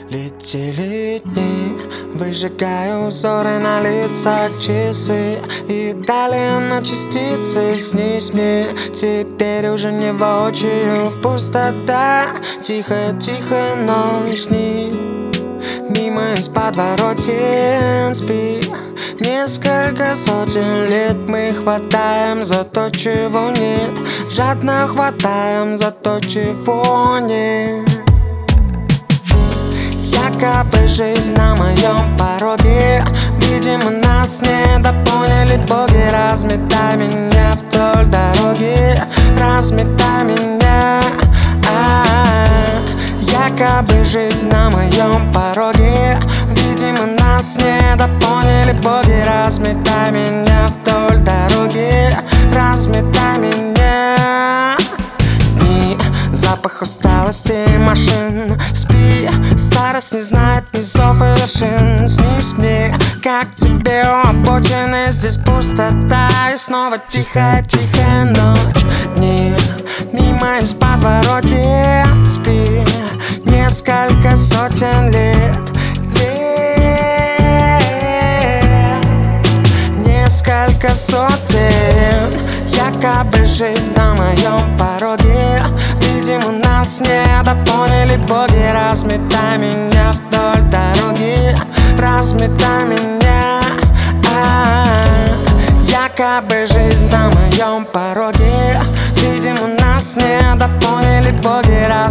Летели дни, выжигая узоры на лицах часы и далее на частицы. Снись мне, теперь уже не воочию пустота. Тихая ночь, дни мимо из подворотен спи. Несколько сотен лет мы хватаем за то, чего нет, жадно хватаем за то, чего нет. Якобы жизнь на моем пороге, видимо, нас недопоняли боги. Разметай меня вдоль дороги, разметай меня. Якобы жизнь на моем пороге, видимо, нас недопоняли боги. Разметай меня вдоль дороги, разметай меня. Дни, запах усталости машин, спи, старость не знает ни зов и вершин. Снись мне, как тебе у обочины, здесь пустота и снова тихая ночь. Дни мимо из подворотен спи. Несколько сотен лет, несколько сотен. Якобы жизнь на моем пороге, видимо, нас недопоняли боги. Разметай меня вдоль дороги, разметай меня. Якобы жизнь на моем пороге, видимо, нас недопоняли боги.